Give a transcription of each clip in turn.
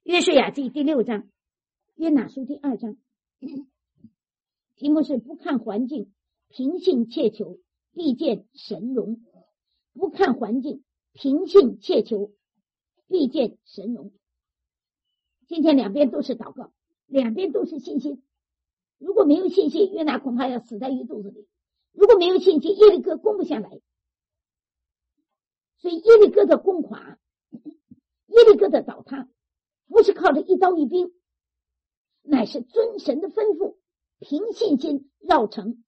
约书亚记第6章，约拿书第2章，题目是不看环境，凭信切求，必见神荣。不看环境，凭信切求，必见神荣。今天两边都是祷告，两边都是信心。如果没有信心，约拿恐怕要死在鱼肚子里；如果没有信心，耶利哥攻不下来。所以耶利哥的攻垮，耶利哥的倒塌，不是靠着一刀一兵，乃是遵神的吩咐，凭信心绕城。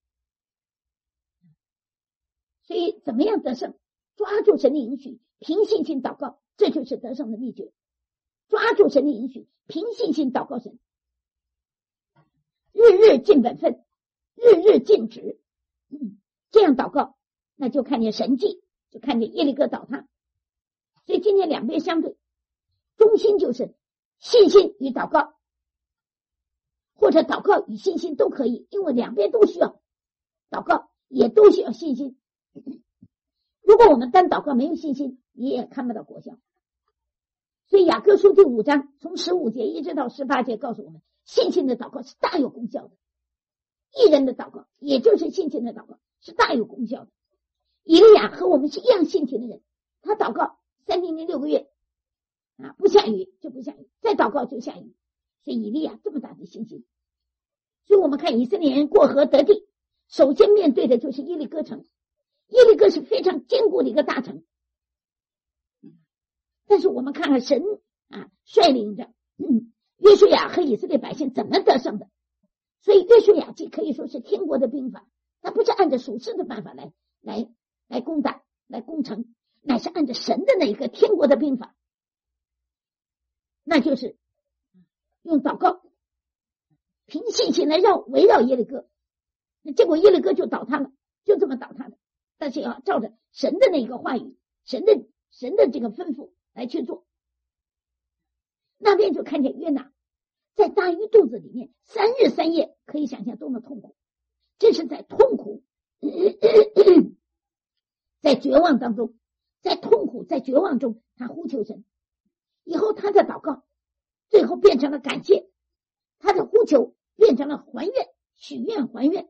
所以怎么样得胜？抓住神的应许，凭信心祷告，这就是得胜的秘诀。抓住神的应许，凭信心祷告神，日日尽本分，日日尽职，这样祷告，那就看见神迹，就看见耶利哥倒塌。所以今天两边相对，中心就是信心与祷告，或者祷告与信心都可以，因为两边都需要祷告，也都需要信心。如果我们单祷告没有信心，你也看不到果效。所以雅各书第5章从15节一直到18节告诉我们，信心的祷告是大有功效的。义人的祷告，也就是信心的祷告，是大有功效的。以利亚和我们是一样信心的人，他祷告3年6个月不下雨就不下雨，再祷告就下雨。所以以利亚这么大的信心。所以我们看以色列人过河得地，首先面对的就是耶利哥城。耶利哥是非常坚固的一个大城，但是我们看看神率领着约书亚和以色列百姓怎么得胜的。所以约书亚记可以说是天国的兵法，它不是按照属世的办法来攻打来攻城，乃是按照神的那一个天国的兵法，那就是用祷告凭信心来围绕耶利哥。结果耶利哥就倒塌了，就这么倒塌的。但是要照着神的那个话语，神的这个吩咐来去做。那边就看见约拿在大鱼肚子里面3日3夜，可以想象多么痛苦。这是在痛苦在绝望当中，在痛苦在绝望中，他呼求神。以后他的祷告最后变成了感谢，他的呼求变成了还愿，许愿还愿。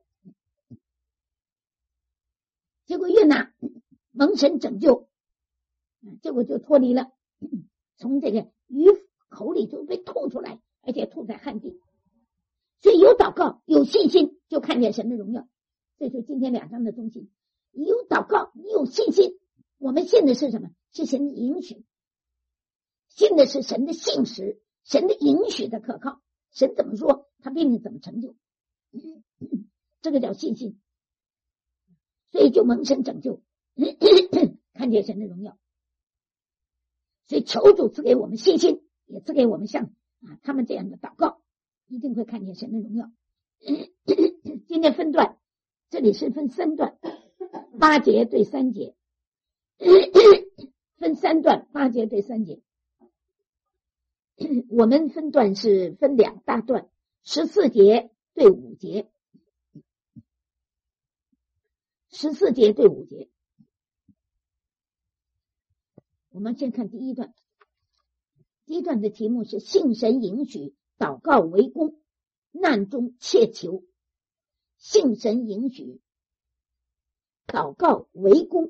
结果约拿蒙神拯救，结果就脱离了，从这个鱼口里就被吐出来，而且吐在旱地。所以有祷告有信心，就看见神的荣耀。这是今天2章的中心。你有祷告，你有信心，我们信的是什么？是神的应许，信的是神的信实，神的应许的可靠。神怎么说，他必定怎么成就，这个叫信心。所以就蒙神拯救，看见神的荣耀。所以求主赐给我们信心，也赐给我们像他们这样的祷告，一定会看见神的荣耀。今天分段，这里是分3段，8节对3节，分3段8节对3节。我们分段是分2大段，14节对5节，14节对5节。我们先看第一段。第一段的题目是信神应许，祷告为功，难中切求。信神应许，祷告为功，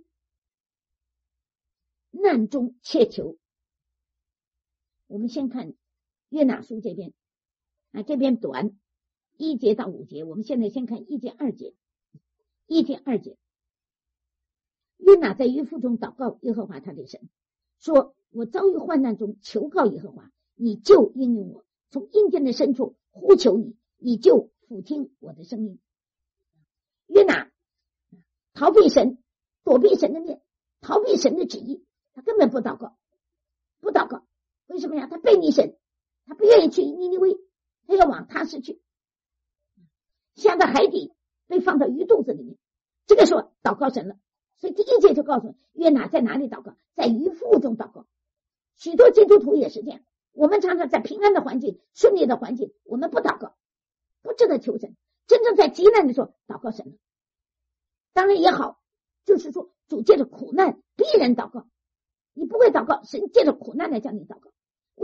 难中切求。我们先看约拿书这边这边短1节到5节，我们现在先看1节2节。1节2节，约拿在鱼腹中祷告耶和华他的神，说我遭遇患难中求告耶和华，你就应允我，从阴间的深处呼求你，你就俯听我的声音。约拿逃避神，躲避神的面，逃避神的旨意，他根本不祷告。为什么呀？他背逆神，他不愿意去尼尼微，他要往他市去，下到海底，被放到鱼肚子里面。这个时候祷告神了。所以第1节就告诉约拿在哪里祷告，在鱼腹中祷告。许多基督徒也是这样，我们常常在平安的环境顺利的环境，我们不祷告，不知道求神。真正在极难的时候祷告神了，当然也好，就是说主借着苦难逼人祷告。你不会祷告，神借着苦难来叫你祷告。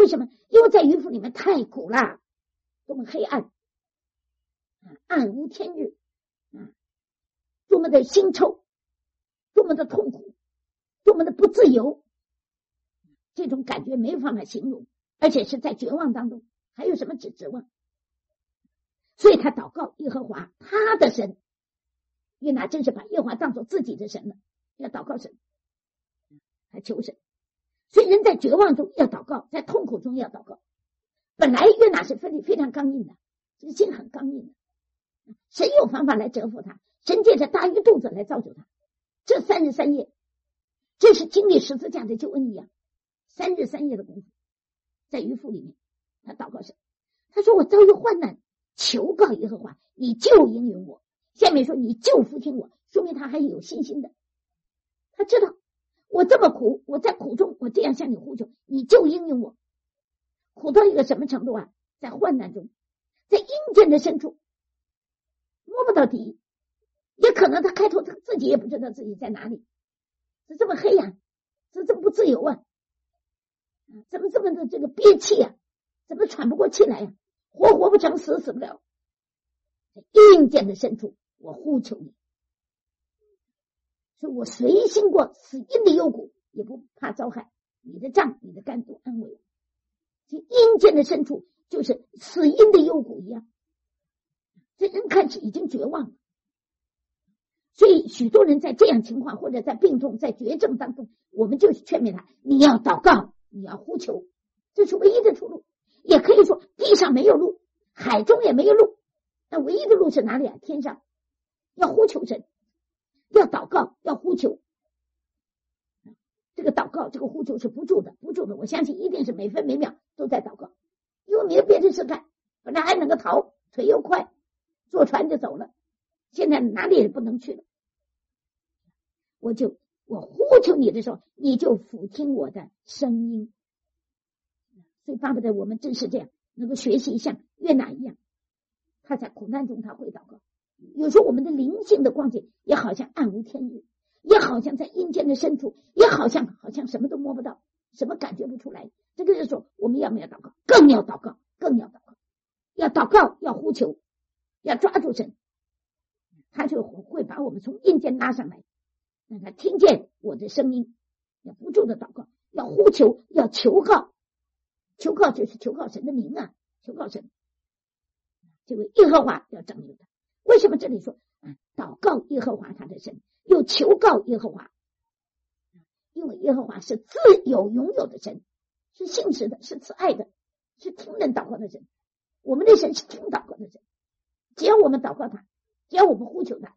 为什么？因为在鱼腹里面太苦了，多么黑暗，暗无天日，多么的腥臭，多么的痛苦，多么的不自由，这种感觉没办法形容，而且是在绝望当中，还有什么指望？所以他祷告耶和华他的神，约拿真是把耶和华当作自己的神了，要祷告神，还求神。所以人在绝望中要祷告，在痛苦中要祷告。本来约拿是非常刚硬的，这个心很刚硬的，神有方法来折服他，神借着大鱼肚子来造就他。这3日3夜，这是经历十字架的救恩一样，3日3夜的功夫，在鱼腹里面，他祷告神，他说我遭遇患难，求告耶和华，你就应允我。下面说你就服听我，说明他还有信心的，他知道我这么苦，我在苦中，我这样向你呼求，你就应允我。苦到一个什么程度啊？在患难中，在阴间的深处，摸不到底，也可能他开头他自己也不知道自己在哪里，是这么黑呀，是这么不自由啊，怎么这么的这个憋气啊，怎么喘不过气来呀，活不成，死不了。在阴间的深处，我呼求你，所以我随心过死荫的幽谷，也不怕遭害，你的杖你的竿都安慰我。这阴间的深处就是死荫的幽谷一样，这人看起已经绝望了。所以许多人在这样情况，或者在病痛在绝症当中，我们就劝勉他，你要祷告，你要呼求，这是唯一的出路。也可以说地上没有路，海中也没有路，那唯一的路是哪里啊？天上。要呼求神，要祷告，要呼求。这个祷告这个呼求是不住的，我相信一定是每分每秒都在祷告，因为没有别的事干，本来还能够逃，腿又快，坐船就走了，现在哪里也不能去了。我呼求你的时候，你就俯听我的声音。所以巴不得我们真是这样，能够学习像约拿一样，他在苦难中他会祷告。有时候我们的灵性的光景也好像暗无天日，也好像在阴间的深处，也好像什么都摸不到，什么感觉不出来。这个时候我们要不要祷告？更要祷告，要祷告，要呼求，要抓住神，他就会把我们从阴间拉上来，让他听见我的声音。要不住的祷告，要呼求，要求告，求告就是求告神的名啊，求告神，这位耶和华要拯救他。为什么这里说祷告耶和华他的神，又求告耶和华？因为耶和华是自有永有的神，是信实的，是慈爱的，是听人祷告的神。我们的神是听祷告的神，只要我们祷告他，只要我们呼求他，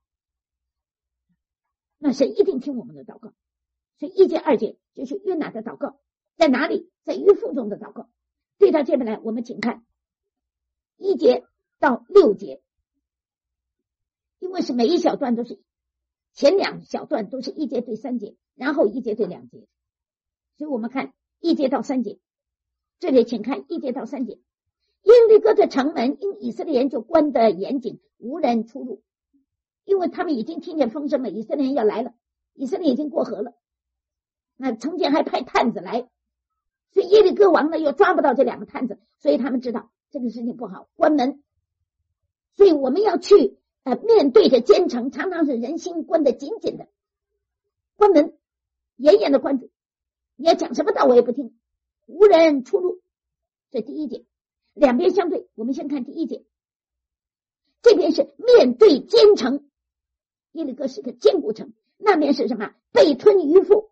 那神一定听我们的祷告。所以1节2节就是约拿的祷告，在哪里？在鱼腹中的祷告。对到这边来，我们请看1节到6节，因为是每一小段都是前2小段都是1节对3节，然后1节对2节，所以我们看1节到3节。这里请看1节到3节。耶利哥的城门因以色列人就关得严谨，无人出入，因为他们已经听见风声了，以色列人要来了，以色列已经过河了，那从前还派探子来，所以耶利哥王呢又抓不到这2个探子，所以他们知道这个事情不好，关门。所以我们要去面对着奸城，常常是人心关得紧紧的，关门，严严的关住，你要讲什么道我也不听，无人出入。这第1节，两边相对，我们先看第1节，这边是面对奸城，耶利哥是个坚固城，那边是什么？被吞鱼腹，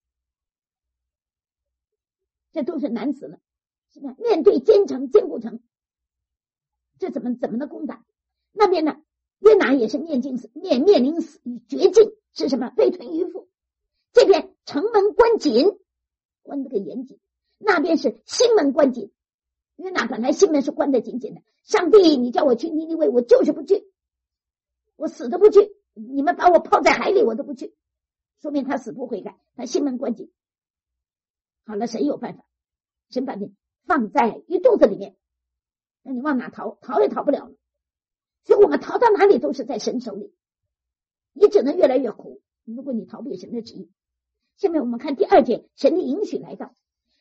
这都是难死了，是吧？面对坚城坚固城，这怎么能攻打？那边呢，约拿也是面临死绝境，是什么？被吞鱼腹。这边城门关紧，关得个严谨，那边是心门关紧，约拿本来心门是关得紧紧的，上帝你叫我去尼尼微，我就是不去，我死都不去，你们把我泡在海里我都不去，说明他死不悔改，他心门关紧。好了，神有办法，神把你放在鱼肚子里面，那你往哪逃？逃也逃不了了。所以我们逃到哪里都是在神手里，你只能越来越苦，如果你逃避神的旨意。下面我们看第2节，神的应许来到，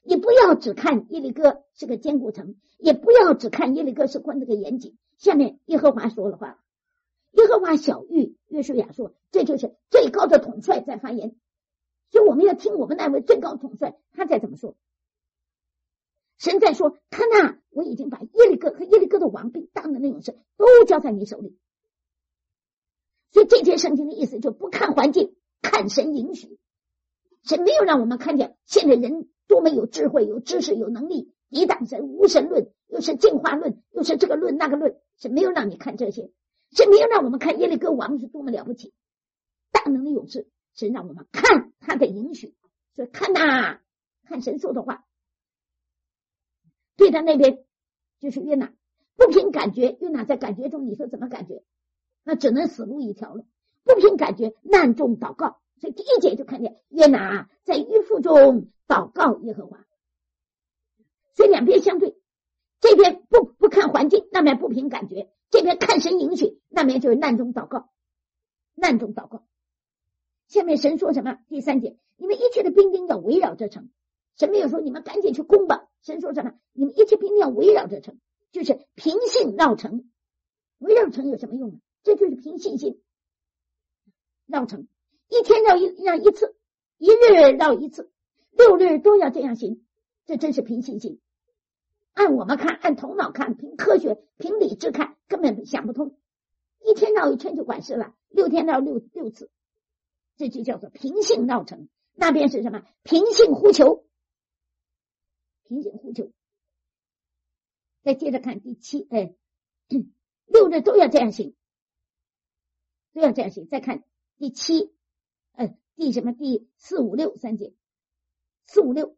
你不要只看耶利哥是个坚固城，也不要只看耶利哥是关这个严谨。下面耶和华说了话，耶和华晓谕约书亚说，这就是最高的统帅在发言。所以我们要听我们那位最高统帅他在怎么说。神在说，看哪，我已经把耶利哥和耶利哥的王并大能的勇士都交在你手里。所以这节圣经的意思就不看环境，看神允许。神没有让我们看见现在人多么有智慧、有知识、有能力，抵挡神无神论，又是进化论，又是这个论那个论。神没有让你看这些，神没有让我们看耶利哥王是多么了不起，大能的勇士。神让我们看他的允许，所以看哪，看神说的话。对他那边就是约拿，不凭感觉，约拿在感觉中，你说怎么感觉？那只能死路一条了。不凭感觉，难中祷告。所以第一节就看见约拿在迂腐中祷告耶和华，所以两边相对，这边不看环境，那边不凭感觉，这边看神允许，那边就是难中祷告，难中祷告。下面神说什么？第三节，你们一切的兵丁要围绕这城。神没有说你们赶紧去攻吧，神说什么？你们一切兵丁要围绕这城，就是凭信绕城。围绕城有什么用呢？这就是凭信心绕城，一天绕一次，一日绕一次，6日都要这样行，这真是凭信心。按我们看，按头脑看，凭科学凭理智看，根本想不通。一天绕一圈就管事了，6天绕六次，这就叫做凭信绕城。那边是什么？凭信呼求，凭信呼求。再接着看第7，6日都要这样行，都要这样行。再看第7，第4、5、6三节，4、5、6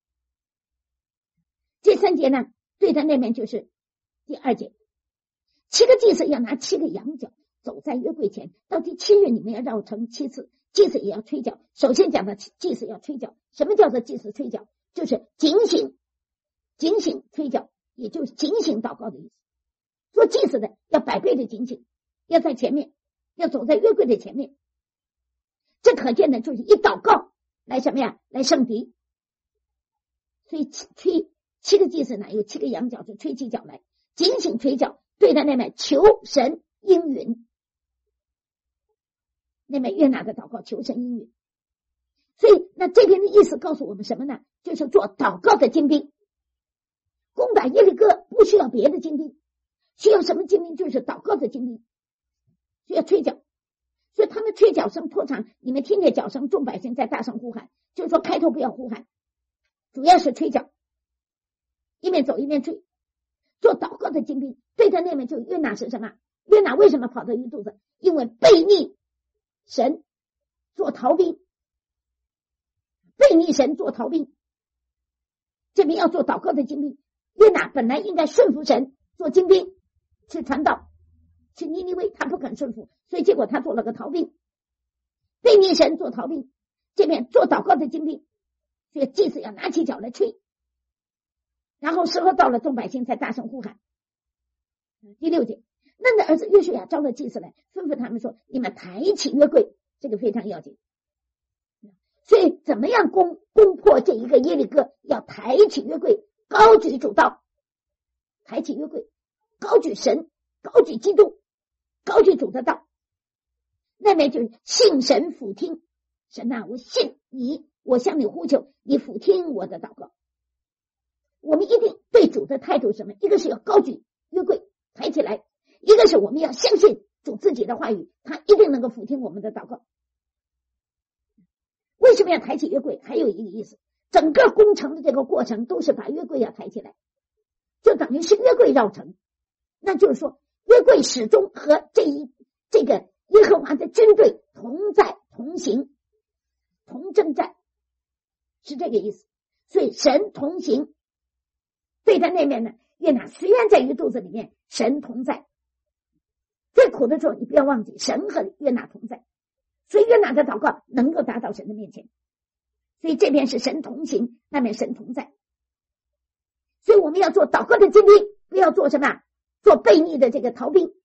这3节呢，对他那边就是第2节，7个祭司要拿7个羊角走在约柜前，到第7日你们要绕城7次，祭司也要吹角。首先讲的祭司要吹角，什么叫做祭司吹角？就是警醒吹角，也就是警醒祷告的意思。做祭司的要百倍的警醒，要在前面，要走在约柜的前面。这可见的就是一祷告来什么呀？来胜敌。所以吹7个祭司呢，有7个羊角，就吹起角来，警醒吹角，对他那边求神应允。那边约拿的祷告求神应允。所以那这边的意思告诉我们什么呢？就是做祷告的精兵。攻打耶利哥不需要别的精兵，需要什么精兵？就是祷告的精兵，需要吹角。所以他们吹角声拖长，你们听见角声，众百姓在大声呼喊，就是说开头不要呼喊，主要是吹角，一面走一面吹。做祷告的精兵，对他那边就约拿是什么？约拿为什么跑到鱼肚子？因为背逆神做逃兵，背逆神做逃兵。这边要做祷告的精兵，约拿本来应该顺服神做精兵去传道去尼尼微，他不肯顺服，所以结果他做了个逃兵，背逆神做逃兵。这边做祷告的精兵，所以祭司要拿起脚来吹，然后时候到了，众百姓才大声呼喊。第6节，嫩的儿子约书亚招了祭司来，吩咐他们说，你们抬起约柜，这个非常要紧。所以怎么样攻破这一个耶利哥？要抬起约柜，高举主道，抬起约柜，高举神，高举基督，高举主的道。那边就是信神俯听神啊，我信你，我向你呼求，你俯听我的祷告。我们一定对主的态度是什么？一个是要高举约柜抬起来，一个是我们要相信主自己的话语，他一定能够俯听我们的祷告。为什么要抬起约柜？还有一个意思，整个工程的这个过程都是把约柜要抬起来，就等于是约柜绕城。那就是说约柜始终和这个耶和华的军队同在同行同征战，是这个意思。所以神同行，对他那边呢，约拿虽然在鱼肚子里面，神同在。最苦的时候你不要忘记神和约拿同在，所以约拿的祷告能够达到神的面前。所以这边是神同行，那边神同在。所以我们要做祷告的精兵，不要做什么？做悖逆的这个逃兵。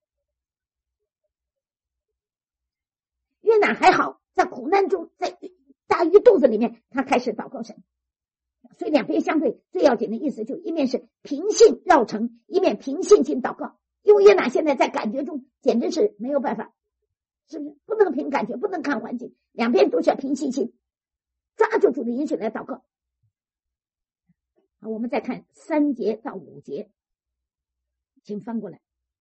约拿还好，在苦难中，在大鱼肚子里面，他开始祷告神。 所以两边相对最要紧的意思，就一面是平信绕城，一面凭信心祷告。因为约拿现在在感觉中简直是没有办法，是不是？不能凭感觉，不能看环境，两边都是要凭信心，抓住主的应许来祷告。好，我们再看3节到5节，请翻过来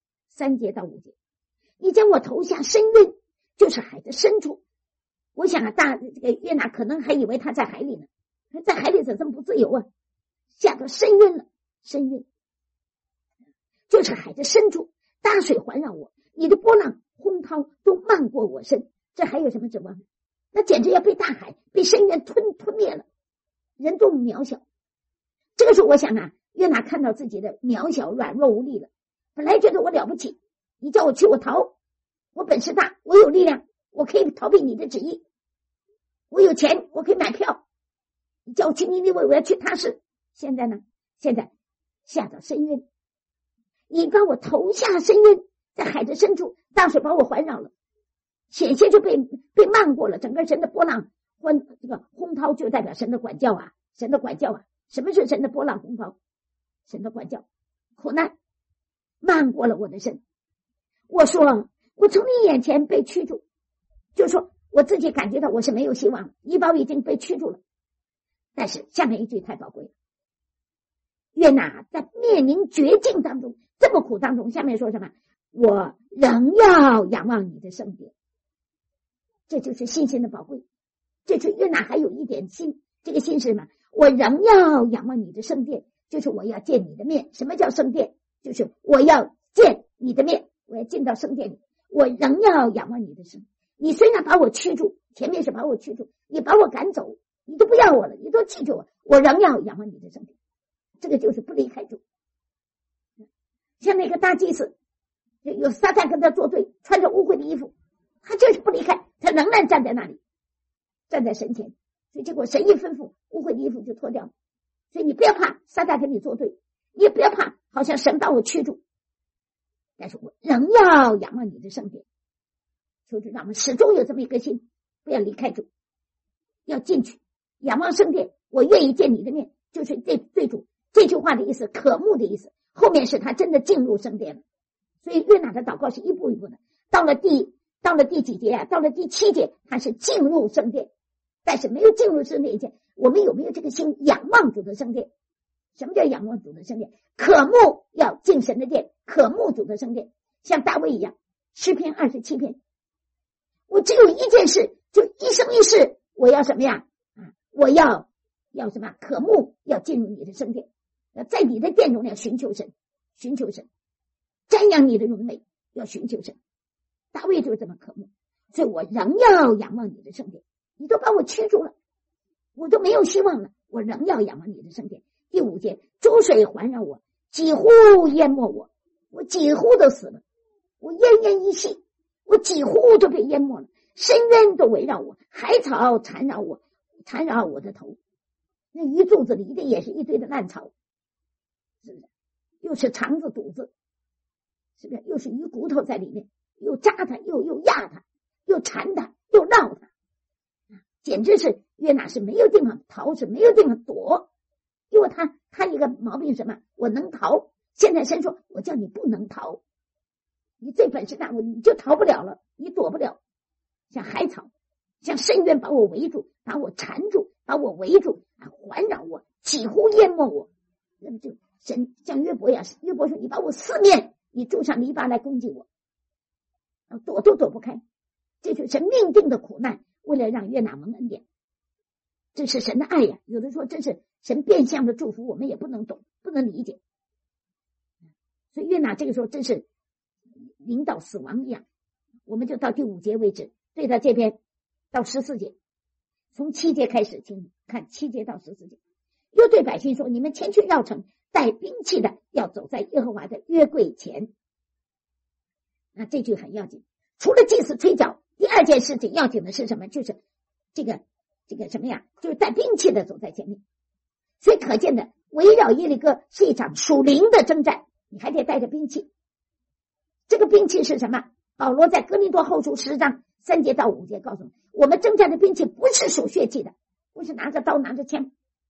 ，3节到5节。你将我投下深渊，就是海的深处。我想啊，这个约拿可能还以为他在海里呢，在海里怎么不自由啊？下到深渊了，深渊就是海的深处，大水环绕我，你的波浪轰涛都漫过我身，这还有什么指望？那简直要被大海、被深渊吞灭了，人多么渺小。这个时候我想啊，约拿看到自己的渺小、软弱无力了。本来觉得我了不起，你叫我去我逃，我本事大，我有力量，我可以逃避你的旨意，我有钱，我可以买票，你叫我去尼尼微，我要去他市。现在呢？现在下到深渊，你把我投下深渊，在海的深处，大水把我环绕了，险些就被漫过了。整个神的波浪这个轰涛就代表神的管教啊，神的管教啊。什么是神的波浪轰涛？神的管教，苦难漫过了我的身。我说我从你眼前被驱逐，就说我自己感觉到我是没有希望了，医保已经被驱逐了。但是下面一句太宝贵了，约拿在面临绝境当中，这么苦当中，下面说什么？我仍要仰望你的圣殿。这就是信心的宝贵。这是约拿还有一点心，这个心是什么？我仍要仰望你的圣殿，就是我要见你的面。什么叫圣殿？就是我要见你的面，我要进到圣殿里。我仍要仰望你的圣。你虽然把我驱逐，前面是把我驱逐，你把我赶走，你都不要我了，你都记住我，我仍要仰望你的圣殿。这个就是不离开主。像那个大祭司，有撒旦跟他作对，穿着污秽的衣服，他就是不离开，他仍然站在那里，站在神前。所以结果神一吩咐，污秽的衣服就脱掉了。所以你不要怕撒旦跟你作对，你也不要怕好像神把我驱逐，但是我仍要仰望你的圣殿。求主让我们始终有这么一颗心，不要离开主，要进去仰望圣殿。我愿意见你的面，就是对主这句话的意思，渴慕的意思。后面是他真的进入圣殿了。所以约拿的祷告是一步一步的，到了第几节啊？到了第7节，他是进入圣殿。但是没有进入圣殿以前，我们有没有这个心仰望主的圣殿？什么叫仰望主的圣殿？渴慕要进神的殿，渴慕主的圣殿，像大卫一样。诗篇27篇，我只有一件事，就一生一世，我要什么呀？我要什么？渴慕要进入你的圣殿，在你的殿中要寻求神，寻求神，瞻仰你的荣美，要寻求神。大卫就是这么渴慕，所以我仍要仰望你的圣殿。你都把我驱逐了，我都没有希望了，我仍要仰望你的圣殿。第5节，诸水环绕我，几乎淹没我，我几乎都死了，我奄奄一息，我几乎都被淹没了，深渊都围绕我，海草缠绕我的头。那鱼肚子里的也是一堆的烂草，是不是？又是肠子肚子，是不是？又是鱼骨头在里面，又扎它，又压它，又缠它，又绕它。简直是约拿是没有地方逃，是没有地方躲。因为他一个毛病什么？我能逃。现在神说我叫你不能逃，你最本事大，你就逃不了了，你躲不了。像海草，像深渊把我围住，把我缠住，把我围住，环绕我，几乎淹没我。那么就神像约伯一样，约伯说你把我四面你筑上篱笆来攻击我，躲都躲不开。这就是神命定的苦难，为了让约拿蒙恩典。这是神的爱呀，有的说这是神变相的祝福，我们也不能懂，不能理解。所以约拿这个时候真是临到死亡一样。我们就到第5节为止，对到这边到14节，从7节开始，请看7节到14节。又对百姓说，你们前去绕城，带兵器的要走在耶和华的约柜前。那这句很要紧，除了祭司吹角，第2件事情要紧的是什么？就是这个什么呀？就是带兵器的走在前面。所以可见的，围绕耶利哥是一场属灵的征战，你还得带着兵器。这个兵器是什么？保罗在哥林多后书10章3节到5节告诉我们征战的兵器不是属血气的，不是拿着刀拿着枪，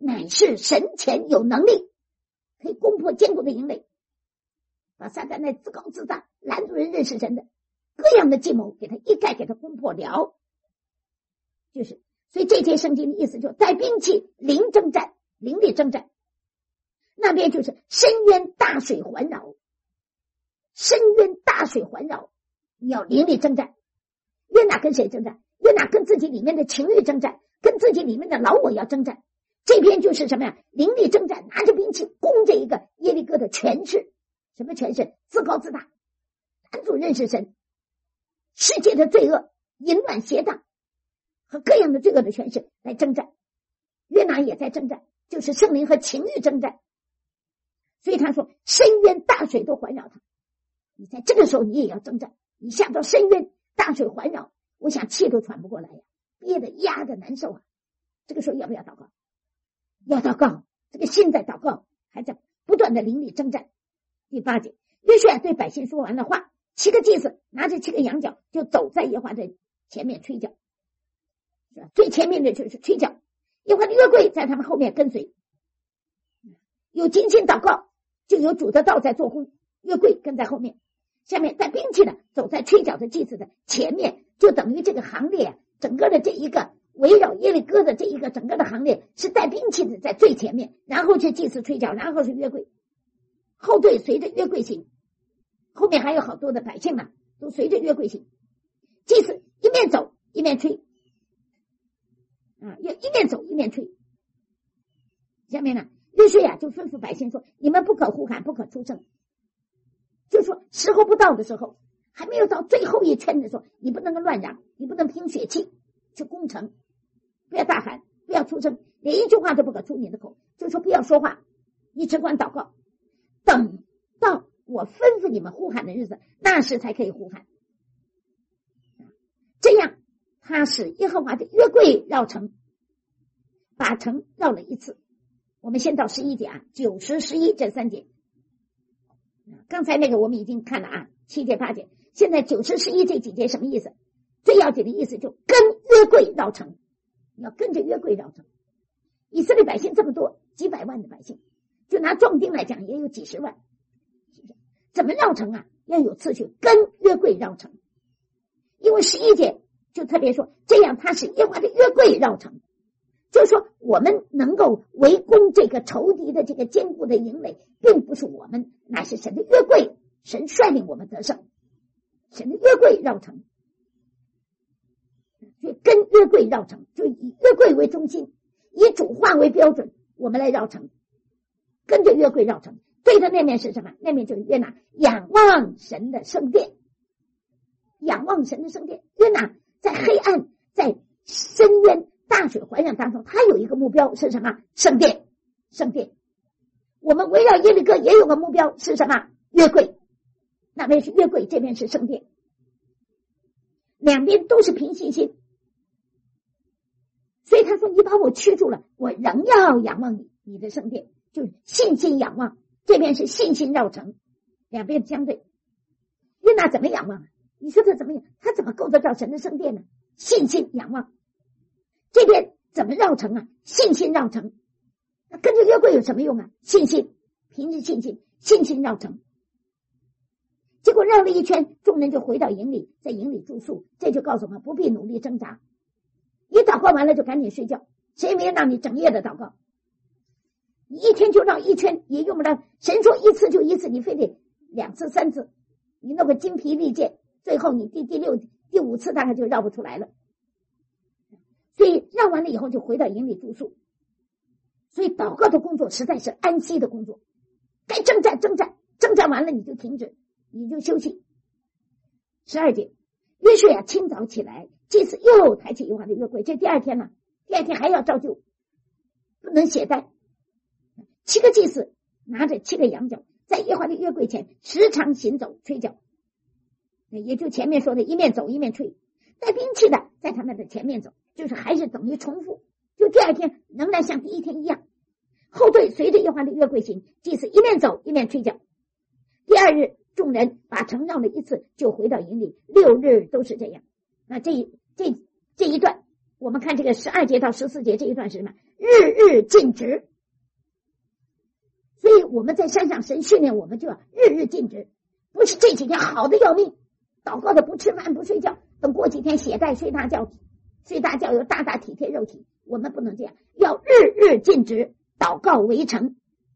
乃是神前有能力，可以攻破坚固的营垒，把撒旦那自高自大拦住人认识神的各样的计谋给他一概给他攻破了。就是所以这节圣经的意思就是带兵器临征战，凌厉征战，那边就是深渊大水环绕，深渊大水环绕，你要凌厉征战。约拿跟谁征战？约拿跟自己里面的情欲征战，跟自己里面的老我要征战。这边就是什么呀？凌厉征战，拿着兵器攻这一个耶利哥的权势。什么权势？自高自大，拦阻认识神，世界的罪恶、淫乱、邪荡和各样的罪恶的权势来征战。约拿也在征战，就是圣灵和情欲征战。所以他说深渊大水都环绕他，你在这个时候你也要征战。你下到深渊大水环绕，我想气都喘不过来呀，憋得压得难受啊。这个时候要不要祷告？要祷告，这个心在祷告，还在不断的凌厉征战。第8节，约书亚对百姓说完了话，7个祭司拿着7个羊角就走在耶和华的前面吹角，最前面的就是吹角，耶和华的约柜在他们后面跟随。有精心祷告，就有主的道在做工，约柜跟在后面，下面带兵器的走在吹角的祭司的前面，就等于这个行列整个的这一个围绕耶利哥的这一个整个的行列是带兵器的在最前面，然后是祭司吹角，然后是约柜，后队随着约柜行，后面还有好多的百姓呢，都随着约柜行。祭司一面走一面吹要一面走一面吹。下面呢，约书亚就吩咐百姓说，你们不可呼喊，不可出声，就说时候不到的时候，还没有到最后一圈的时候，你不能够乱嚷，你不能凭血气去攻城，不要大喊，不要出声，连一句话都不可出你的口，就说不要说话，你只管祷告，等到我吩咐你们呼喊的日子，那时才可以呼喊。这样他使耶和华的约柜绕城，把城绕了一次。我们先到11节9、10、11这3节。刚才那个我们已经看了7节8节，现在9、10、11这几节什么意思？最要紧的意思就跟约柜绕城，你要跟着约柜绕城。以色列百姓这么多，几百万的百姓，就拿壮丁来讲也有几十万，怎么绕城要有次序，跟约柜绕城。因为11节就特别说，这样他使耶和华的约柜绕城，就是说我们能够围攻这个仇敌的这个坚固的营垒，并不是我们，乃是神的约柜，神率领我们得胜，神的约柜绕城，所以跟约柜绕城，就以约柜为中心，以主话为标准，我们来绕城，跟着约柜绕城。对的那面是什么？那面就是约拿仰望神的圣殿，仰望神的圣殿。约拿在黑暗，在深渊大水环绕当中，他有一个目标是什么？圣殿，圣殿。我们围绕耶利哥也有个目标是什么？约柜，那边是约柜，这边是圣殿，两边都是凭信心。所以他说，你把我驱逐了，我仍要仰望你的圣殿，就是信心仰望。这边是信心绕城，两边相对。约拿怎么仰望？你说他怎么样？他怎么够得到神的圣殿呢？信心仰望。这边怎么绕城信心绕城。那跟着约柜有什么用信心，凭着信心，信心绕城。结果绕了一圈，众人就回到营里，在营里住宿。这就告诉我们，不必努力挣扎，你祷告完了就赶紧睡觉，谁没有让你整夜的祷告？你一天就绕一圈也用不了，神说一次就一次，你非得2次3次，你弄个精疲力尽，最后你第6、第5次大概就绕不出来了。所以绕完了以后就回到营里住宿。所以祷告的工作实在是安息的工作，该征战征战，征战完了你就停止，你就休息。12节，约书亚清早起来，祭司又抬起耶和华的约柜，这第2天了，第2天还要照旧，不能懈怠。7个祭司拿着7个羊角，在耶和华的约柜前时常行走吹角，也就前面说的一面走一面吹。带兵器的在他们的前面走，就是还是等于重复，就第2天仍然像第1天一样。后队随着耶和华的约柜行，祭司一面走一面吹角。第2日，众人把城绕了一次，就回到营里，6日都是这样。那这一段，我们看这个12节到14节这一段是什么日日尽职。所以我们在山上神训练我们就要日日尽职，不是这几天好的要命，祷告的不吃饭不睡觉，等过几天血债睡大觉有大大体贴肉体，我们不能这样，要日日尽职，祷告为诚。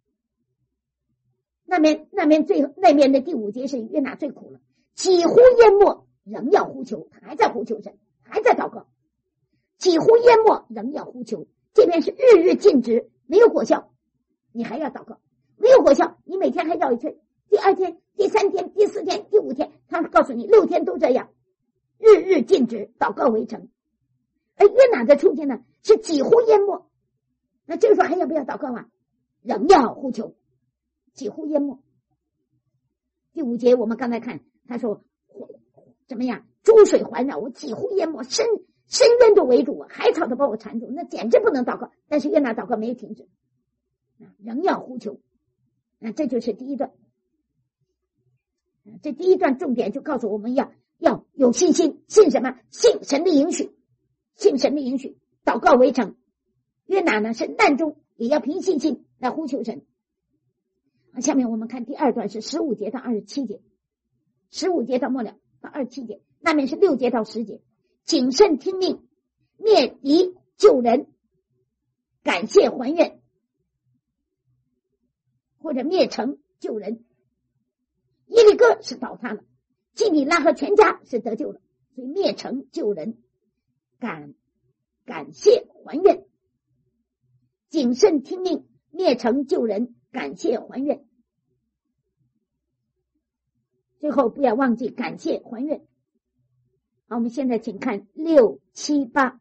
那边的第5节是约拿最苦了，几乎淹没仍要呼求，他还在呼求神，还在祷告，几乎淹没仍要呼求。这边是日日尽职，没有果效，你还要祷告，没有果效，你每天还绕一圈，第2天第3天第4天第5天，他告诉你6天都这样，日日尽职，祷告为诚。而约拿的处境呢是几乎淹没，那这个时候还要不要祷告啊？仍要呼求，几乎淹没。第5节我们刚才看，他说怎么样？诸水环绕我，几乎淹没，深渊都围住我，海草都把我缠住，那简直不能祷告。但是约拿祷告没有停止，仍要呼求。这就是第一段。这第一段重点就告诉我们要有信心，信什么？信神的应许，信神的应许，祷告为诚。约拿呢是难中也要凭信心来呼求神。下面我们看第2段是15节到27节，15节到末了到27节，那面是6节到10节。谨慎听命，灭敌救人，感谢还愿，或者灭城救人。耶利哥是倒塌了，基比拉和全家是得救了，所以灭城救人，感谢还愿。谨慎听命，灭城救人，感谢还愿。最后不要忘记感谢还愿。好，我们现在请看6、7、8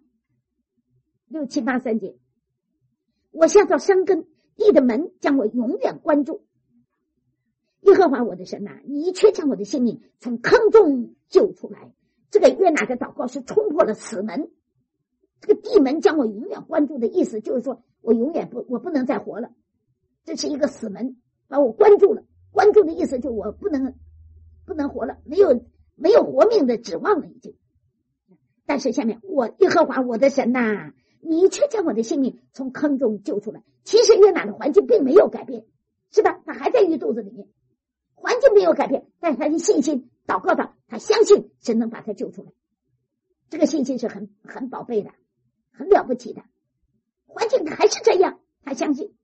3节。我下到山根，地的门将我永远关住。耶和华我的神啊，你却将我的性命从坑中救出来。这个约拿的祷告是冲破了死门，这个地门将我永远关住的意思就是说我不能再活了，这是一个死门，把我关住了。关住的意思就是我不能活了，没有活命的指望了已经。但是下面耶和华我的神呐，你却将我的性命从坑中救出来。其实约拿的环境并没有改变，是吧？他还在鱼肚子里面，环境没有改变，但是他的信心祷告的，他相信神能把他救出来。这个信心是很宝贝的，很了不起的。环境还是这样，他相信。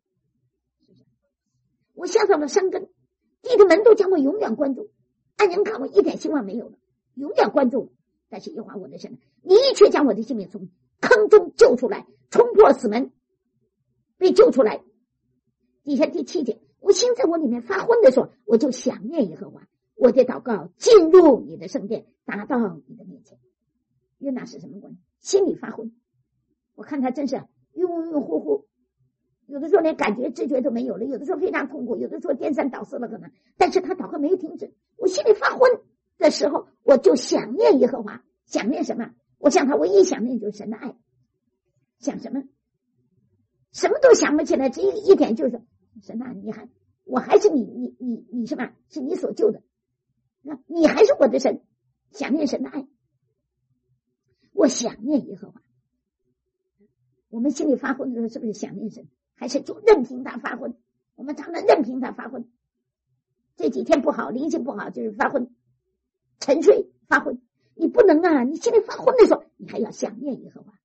我下到了山根，地的门都将我永远关住，按人看我一点希望没有了，永远关住了。但是耶和华我的神，你却将我的性命从坑中救出来，冲破死门，被救出来。底下第7节，我心在我里面发昏的时候，我就想念耶和华，我的祷告进入你的圣殿，达到你的面前。约拿是什么关系？心里发昏，我看他真是晕乎乎，有的时候连感觉知觉都没有了，有的时候非常痛苦，有的时候颠三倒四了可能，但是他祷告没有停止。我心里发昏的时候，我就想念耶和华。想念什么？我想他唯一想念就是神的爱。想什么？什么都想不起来，只有一点就是神啊，我还是你什么？是你所救的，你还是我的神。想念神的爱，我想念耶和华。我们心里发昏的时候，是不是想念神？还是就任凭他发昏？我们常常任凭他发昏。这几天不好，灵性不好，就是发昏、沉睡、发昏。你不能啊！你心里发昏的时候，你还要想念耶和华，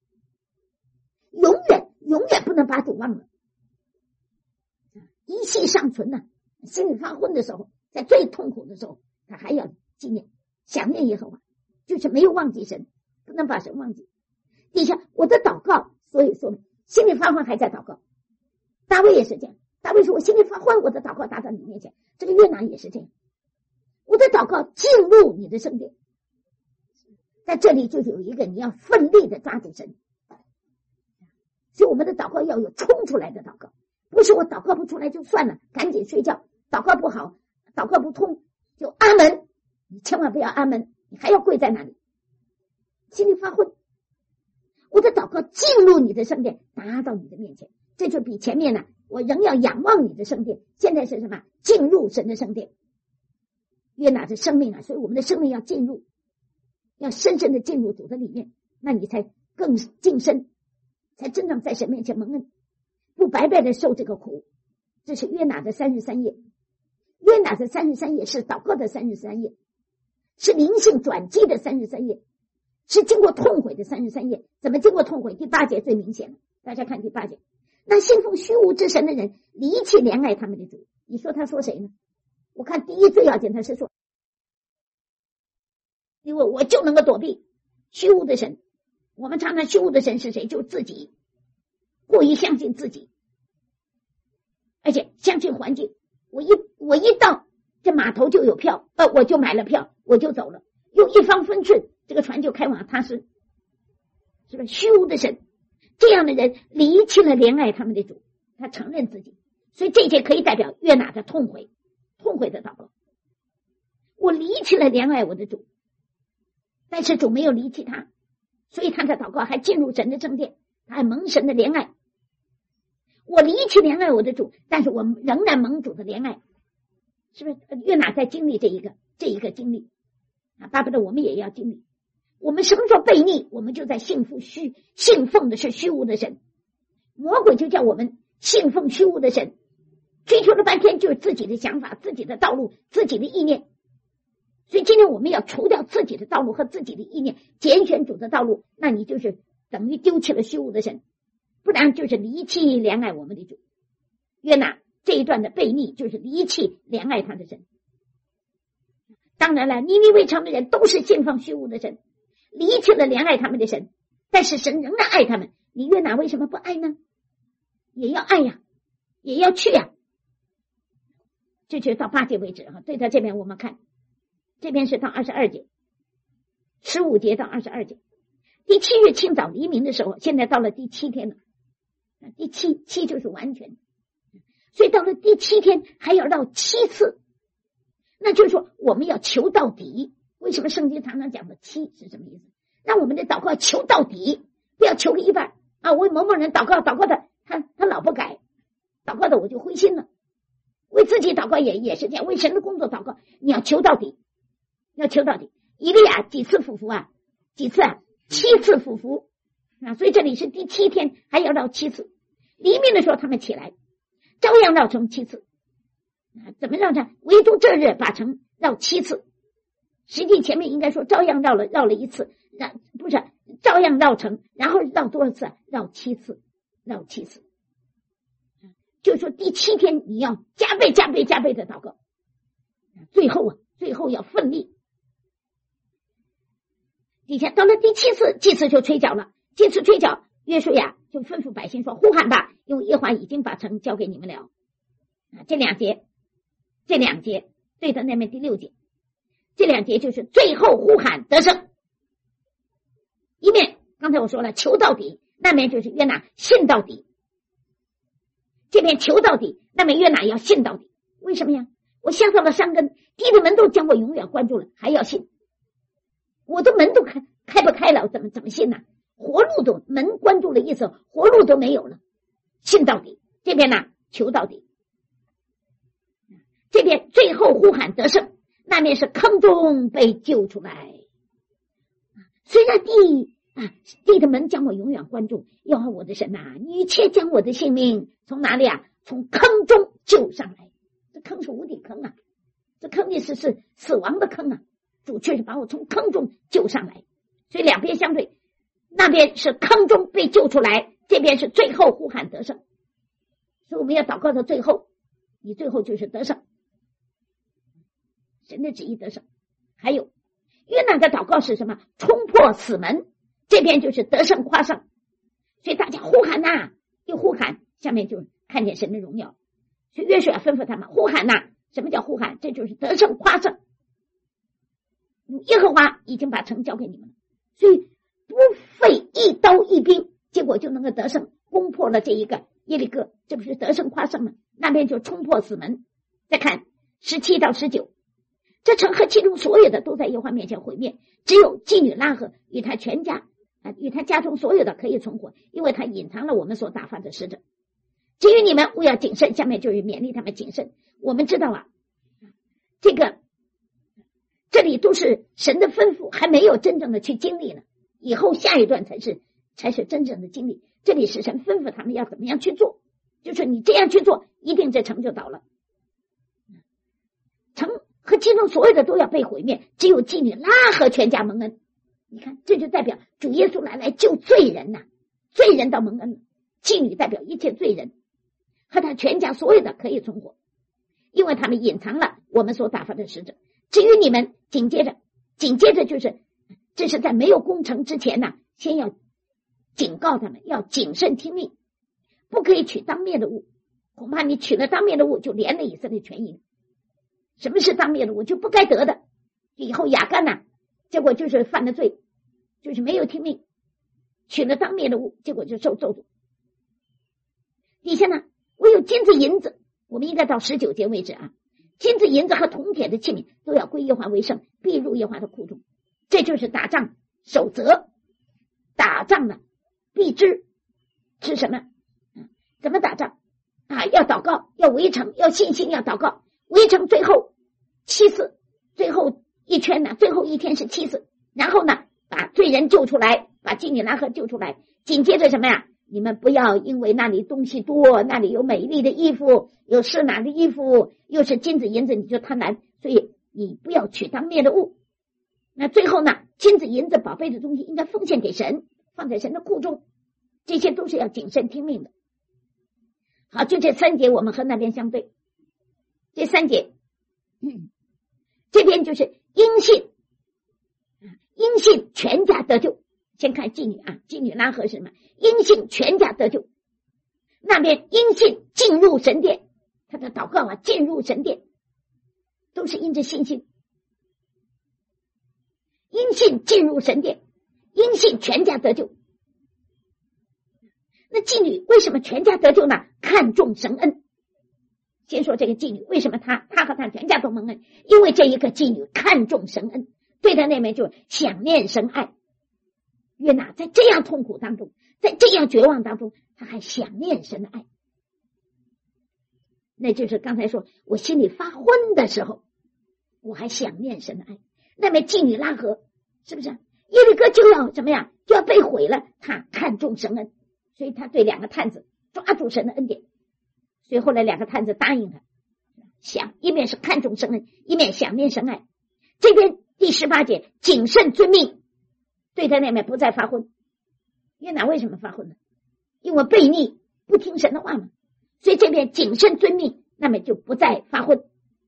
永远不能把主忘了，一息尚存呢。心里发昏的时候，在最痛苦的时候，他还要纪念、想念耶和华，就是没有忘记神，不能把神忘记。底下我的祷告，所以说心里发昏还在祷告。大卫也是这样，大卫说我心里发昏，我的祷告达到你面前。这个约拿也是这样，我的祷告进入你的圣殿。在这里就有一个你要奋力的抓住神，所以我们的祷告要有冲出来的祷告，不是我祷告不出来就算了，赶紧睡觉。祷告不好，祷告不通就阿门，你千万不要阿门，你还要跪在那里，心里发昏。我的祷告进入你的圣殿，达到你的面前，这就比前面呢，我仍要仰望你的圣殿。现在是什么？进入神的圣殿。约拿的生命啊，所以我们的生命要进入。要深深的进入主的里面，那你才更晋升，才真正在神面前蒙恩。 不白白的受这个苦。这是约拿的33页，约拿的33页是祷告的33页，是灵性转机的33页，是经过痛悔的33页。怎么经过痛悔？第8节最明显了，大家看第8节，那信奉虚无之神的人离弃怜爱他们的主。你说他说谁呢？我看第一最要紧，他是说，因为我就能够躲避虚无的神。我们常常虚无的神是谁？就是自己，过于相信自己，而且相信环境。我一到这码头就有票，我就买了票，我就走了，用一方分寸，这个船就开往他是不是虚无的神？这样的人离弃了怜爱他们的主，他承认自己。所以这些可以代表约拿的痛悔的祷告。我离弃了怜爱我的主，但是主没有离弃他，所以他的祷告还进入神的正殿，他还蒙神的怜爱。我离弃怜爱我的主，但是我仍然蒙主的怜爱，是不是？约拿在经历这一个经历啊，巴不得我们也要经历。我们什么时候悖逆，我们就在信奉的是虚无的神。魔鬼就叫我们信奉虚无的神，追求了半天就是自己的想法、自己的道路、自己的意念。所以今天我们要除掉自己的道路和自己的意念，拣选主的道路，那你就是等于丢弃了虚无的神，不然就是离弃怜爱我们的主。约拿这一段的悖逆就是离弃怜爱他的神。当然了，尼尼微城的人都是信奉虚无的神，离弃了怜爱他们的神，但是神仍然爱他们。你约拿为什么不爱呢？也要爱呀，也要去呀。这就是到8节为止哈。对到这边我们看，这边是到22节，15节到22节。第7日清早黎明的时候，现在到了第7天了。第七就是完全，所以到了第7天还要绕7次，那就是说我们要求到底。为什么圣经常常讲的7是什么意思？让我们的祷告求到底，不要求个一半啊！为某某人祷告的他老不改，祷告的我就灰心了。为自己祷告也是这样，为神的工作祷告，你要求到底，要求到底。以利亚几次俯伏啊？几次啊？7次俯伏啊！所以这里是第7天还要绕7次。黎明的时候他们起来，照样绕城7次啊！怎么绕城？唯独这日把城绕7次。实际前面应该说照样绕了1次，不是照样绕城，然后绕多少次？绕7次，绕7次。就是说第7天你要加倍的祷告，最后要奋力。底下到了第7次，祭司就吹角了。祭司吹角，约书亚就吩咐百姓说：“呼喊吧，因为耶和华已经把城交给你们了。”这两节对到那边第6节，这2节就是最后呼喊得胜。一面刚才我说了求到底，那边就是约拿信到底。这边求到底，那么约拿要信到底。为什么呀？我下到了山根，地的门都将我永远关住了，还要信。我的门都开不开了，怎么信呢？活路都门关住了，意思活路都没有了。信到底，这边呢求到底。这边最后呼喊得胜，那面是坑中被救出来。虽然地的门将我永远关住，要我的神啊，你却将我的性命从哪里啊？从坑中救上来。这坑是无底坑啊，这坑意思是死亡的坑啊，主却是把我从坑中救上来。所以两边相对，那边是坑中被救出来，这边是最后呼喊得胜。所以我们要祷告到最后，你最后就是得胜，神的旨意得胜。还有约拿的祷告是什么？冲破死门，这边就是得胜夸胜。所以大家呼喊呐，一呼喊，下面就看见神的荣耀。所以约书亚吩咐他们呼喊呐。什么叫呼喊？这就是得胜夸胜。耶和华已经把城交给你们了，所以不费一刀一兵，结果就能够得胜，攻破了这一个耶利哥，这不是得胜夸胜吗？那边就冲破死门。再看17到19，这城和其中所有的都在耶和华面前毁灭，只有妓女拉合与他全家与他家中所有的可以存活，因为他隐藏了我们所打发的使者。至于你们务要谨慎，下面就是勉励他们谨慎。我们知道啊，这里都是神的吩咐，还没有真正的去经历呢，以后下一段才是真正的经历。这里是神吩咐他们要怎么样去做， 就是你这样去做，一定这城就倒了，城和其中所有的都要被毁灭，只有妓女拉合全家蒙恩。你看，这就代表主耶稣来救罪人呐，罪人到蒙恩了，妓女代表一切罪人和他全家所有的可以存活，因为他们隐藏了我们所打发的使者。至于你们，紧接着就是这是在没有攻城之前呢，先要警告他们要谨慎听命，不可以取当灭的物，恐怕你取了当灭的物就连了以色列全营。什么是当灭的物？就不该得的。以后亚干呢，结果就是犯了罪，就是没有听命，取了当灭的物，结果就受咒诅。底下呢，唯有金子银子，我们应该到19节为止啊。金子银子和铜铁的器皿都要归耶和华为圣，必入耶和华的库中。这就是打仗守则，打仗呢必知是什么？怎么打仗啊？要祷告，要围城，要信心，要祷告。围城最后7次，最后一圈呢，最后一天是7次，然后呢把罪人救出来，把妓女拉合救出来。紧接着什么呀？你们不要因为那里东西多，那里有美丽的衣服，有适拿的衣服，又是金子银子，你就贪婪，所以你不要取当灭的物。那最后呢，金子银子宝贝的东西应该奉献给神，放在神的库中，这些都是要谨慎听命的。好，就这3节我们和那边相对。这3节这边就是因信全家得救。先看妓女啊，妓女拉合是什么？因信全家得救。那边因信进入神殿，他的祷告啊，进入神殿都是因着信心。因信进入神殿，因信全家得救。那妓女为什么全家得救呢？看重神恩。先说这个妓女为什么她和她全家都蒙恩，因为这一个妓女看重神恩，对她那边就想念神爱。约拿在这样痛苦当中，在这样绝望当中，他还想念神的爱。那就是刚才说我心里发昏的时候，我还想念神的爱。那边妓女拉合，是不是耶利哥就要怎么样，就要被毁了，他看重神恩，所以他对2个探子抓住神的恩典。所以后来2个探子答应他，一面是看重神恩，一面想念神爱。这边第18节谨慎遵命，对他那边不再发昏。约拿为什么发昏呢？因为悖逆，不听神的话嘛，所以这边谨慎遵命，那么就不再发昏。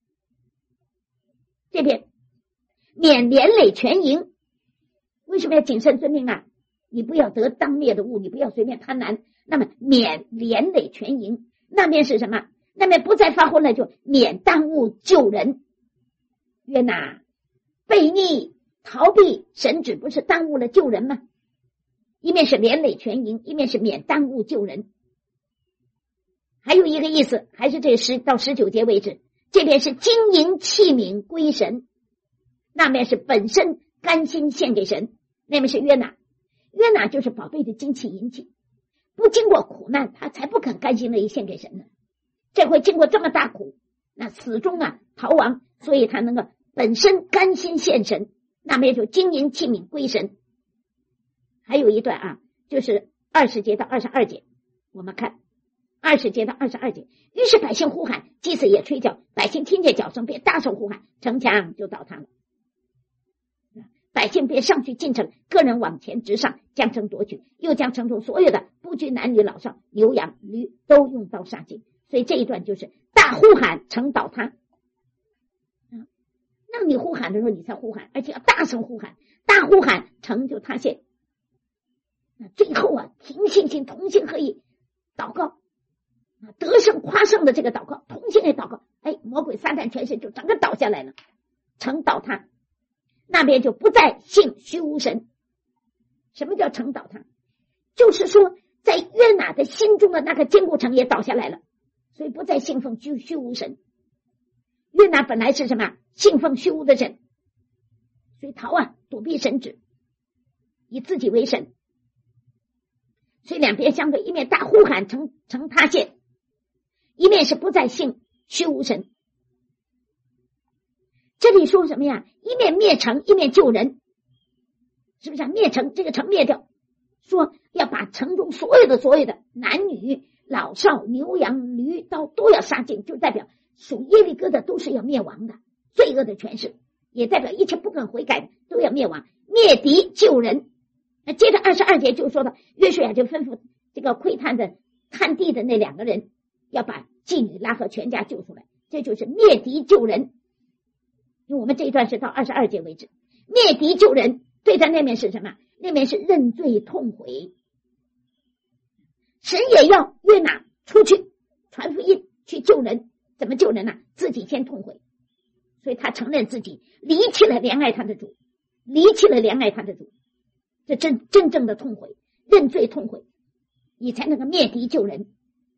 这边免连累全营，为什么要谨慎遵命啊？你不要得当灭的物，你不要随便贪婪，那么免连累全营。那边是什么？那边不再发昏了，就免耽误救人。约拿悖逆逃避神旨，不是耽误了救人吗？一面是连累全营，一面是免耽误救人。还有一个意思，还是这10到19节为止，这边是金银器皿归神，那边是本身甘心献给神。那边是约拿，约拿就是宝贝的金器银器，不经过苦难他才不肯甘心乐意献给神呢。这回经过这么大苦，那死中啊逃亡，所以他能够本身甘心献神，那边就金银器皿归神。还有一段啊，就是20节到22节，我们看20节到22节。于是百姓呼喊，祭司也吹角，百姓听见角声便大声呼喊，城墙就倒塌了。百姓便上去进城，个人往前直上，将城夺取，又将城中所有的不拘男女老少牛羊驴都用刀杀尽。所以这一段就是大呼喊，城倒塌。那你呼喊的时候你才呼喊，而且要大声呼喊，大呼喊城就塌陷。那最后啊，凭信心同心合意祷告，得胜夸胜的这个祷告，同心也祷告，魔鬼撒旦全身就整个倒下来了，城倒塌。那边就不再信虚无神。什么叫城倒塌？就是说在约拿的心中的那个坚固城也倒下来了，所以不再信奉虚无神。约拿本来是什么？信奉虚无的神，所以逃啊，躲避神旨，以自己为神。所以两边相对，一面大呼喊城塌陷，一面是不再信虚无神。这里说什么呀？一面灭城，一面救人，是不是？灭城，这个城灭掉，说要把城中所有的男女老少牛羊驴刀都要杀尽，就代表属耶利哥的都是要灭亡的，罪恶的权势，也代表一切不肯悔改的都要灭亡，灭敌救人。接着22节就说到，约书亚就吩咐这个窥探的探地的那2个人要把妓女拉和全家救出来，这就是灭敌救人。因为我们这一段是到22节为止，灭敌救人对在那面是什么？那面是认罪痛悔。神也要约拿出去传福音去救人，怎么救人呢？自己先痛悔，所以他承认自己离弃了怜爱他的主，离弃了怜爱他的主，这真正的痛悔，认罪痛悔，你才能够灭敌救人。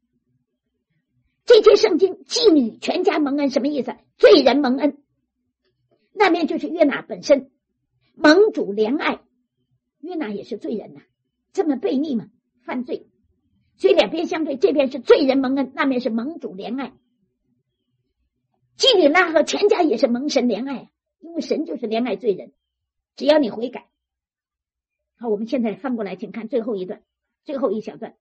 这节圣经妓女全家蒙恩什么意思？罪人蒙恩，那面就是约拿本身蒙主怜爱，约拿也是罪人呐，这么悖逆嘛，犯罪，所以两边相对，这边是罪人蒙恩，那边是蒙主怜爱。妓女拉合全家也是蒙神怜爱，因为神就是怜爱罪人，只要你悔改。好，我们现在翻过来，请看最后一段，最后一小段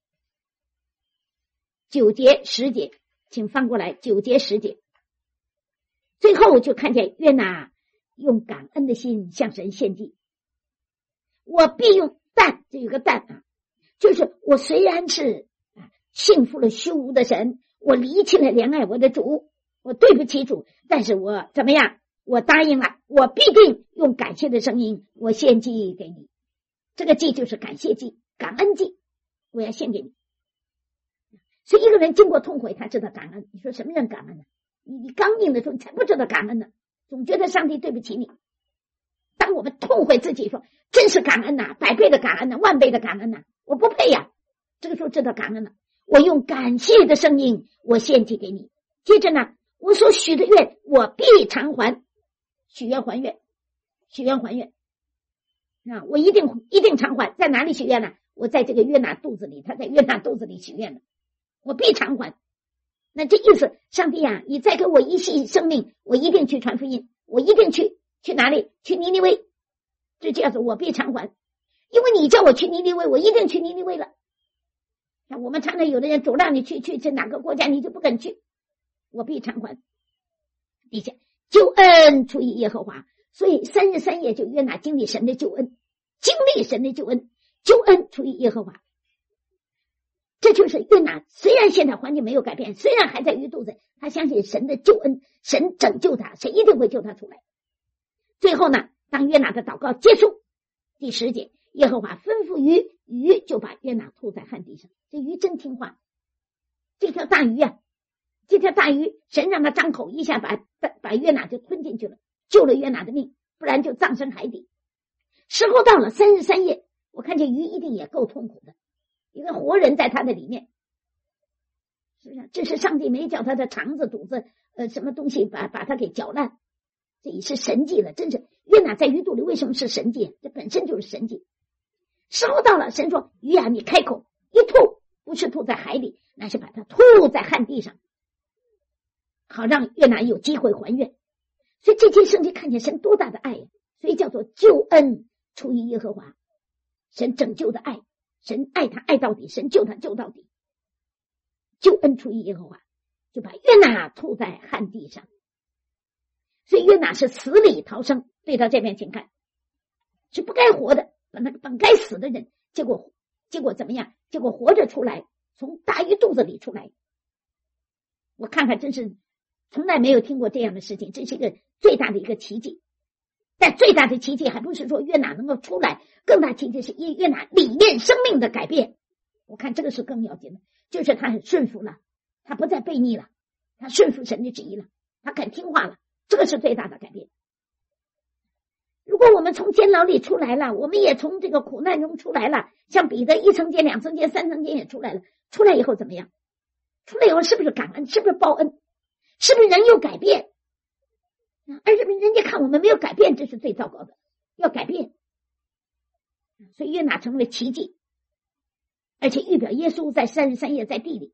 ，9节10节，请翻过来9节10节。最后就看见约拿用感恩的心向神献祭。我必用但，这有个但啊，就是我虽然是信服了虚无的神，我离弃了怜爱我的主，我对不起主，但是我怎么样？我答应了，我必定用感谢的声音，我献祭给你。这个祭就是感谢祭，感恩祭，我要献给你。所以一个人经过痛悔，他知道感恩。你说什么人感恩呢？你刚硬的时候，你才不知道感恩呢，总觉得上帝对不起你。当我们痛悔自己说，真是感恩呐，100倍的感恩呐，10000倍的感恩呐，我不配呀，这个时候知道感恩了。我用感谢的声音，我献祭给你。接着呢，我所许的愿，我必偿还。许愿还愿，许愿还愿啊！我一定偿还。在哪里许愿呢？我在这个约拿肚子里，他在约拿肚子里许愿了，我必偿还。那这意思，上帝啊，你再给我一息生命，我一定去传福音，我一定去哪里？去尼尼微。这叫做我必偿还，因为你叫我去尼尼微，我一定去尼尼微了。像我们常常有的人主让你去哪个国家，你就不肯去，我必偿还。底下救恩出于耶和华，所以3日3夜就约拿经历神的救恩，经历神的救恩，救恩出于耶和华。这就是约拿，虽然现在环境没有改变，虽然还在鱼肚子，他相信神的救恩，神拯救他，神一定会救他出来。最后呢，当约拿的祷告结束，第10节，耶和华吩咐鱼就把约拿吐在旱地上。这鱼真听话，这条大鱼啊，这条大鱼，神让他张口一下把约拿就吞进去了，救了约拿的命，不然就葬身海底。时候到了3日3夜，我看见鱼一定也够痛苦的，一个活人在他的里面，是不是？这是上帝没叫他的肠子肚子什么东西把他给搅烂，这也是神迹了。真是约拿在鱼肚里为什么是神迹？这本身就是神迹。时候到了，神说鱼啊，你开口一吐，不是吐在海里，那是把它吐在旱地上，好让约拿有机会还愿。所以这节圣经看见神多大的爱呀，所以叫做救恩出于耶和华，神拯救的爱，神爱他爱到底，神救他救到底。救恩出于耶和华，就把约拿吐在旱地上。所以约拿是死里逃生，对到这边请看，是不该活的，本该死的人，结果怎么样？结果活着出来，从大鱼肚子里出来。我看看，真是从来没有听过这样的事情，这是一个最大的一个奇迹。但最大的奇迹还不是说约拿能够出来，更大奇迹是约拿里面生命的改变。我看这个是更要紧的，就是他很顺服了，他不再悖逆了，他顺服神的旨意了，他肯听话了，这个是最大的改变。如果我们从监牢里出来了，我们也从这个苦难中出来了，像彼得1层监2层监3层监也出来了，出来以后怎么样？出来以后是不是感恩？是不是报恩？是不是人有改变？而人家看我们没有改变，这是最糟糕的，要改变。所以约拿成为奇迹，而且预表耶稣在3日3夜在地里。